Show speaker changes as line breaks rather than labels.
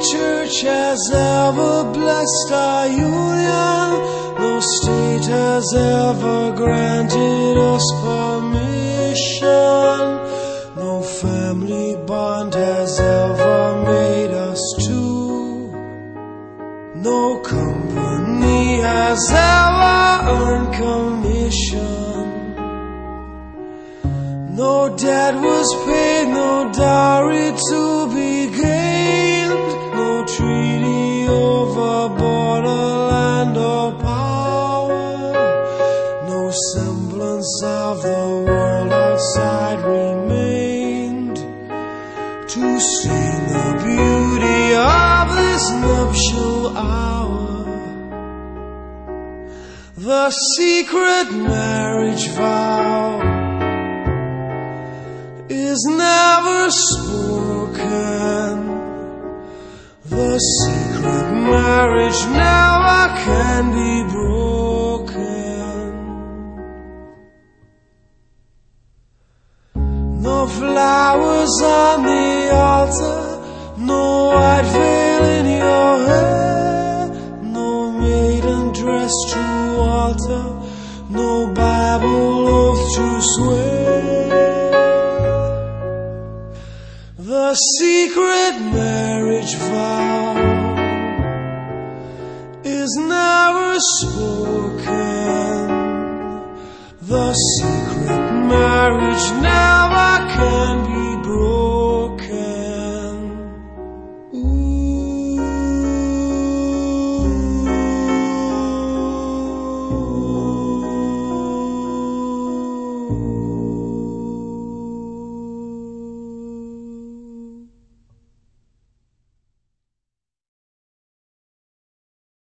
church has ever blessed our union. No state has ever granted us permission. No family bond has ever made us two. No company has ever earned commission. No debt was paid, no dowry to be gained. No treaty over borderland or power. No semblance of the world outside remained to stain the beauty of this nuptial hour. The secret marriage vow is never spoken. The secret marriage never can be broken. No flowers on the altar, no white veil in your hair, no maiden dress to alter, no Bible oath to swear. The secret marriage vow is never spoken. The secret marriage never can be